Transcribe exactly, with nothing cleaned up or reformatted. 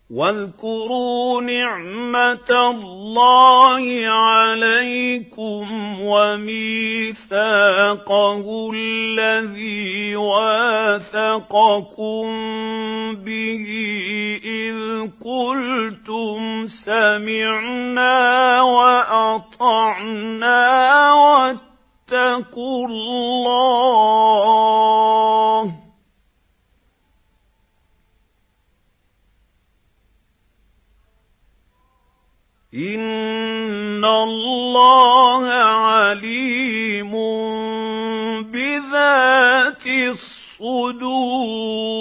وَاذْكُرُوا نِعْمَةَ اللَّهِ عَلَيْكُمْ وَمِيثَاقَهُ الَّذِي وَاثَقَكُم بِهِ إِذْ قُلْتُمْ سَمِعْنَا وَأَطَعْنَا وَاتَّقُوا اللَّهَ ۚ إِنَّ اللَّهَ عَلِيمٌ بِذَاتِ الصُّدُورِ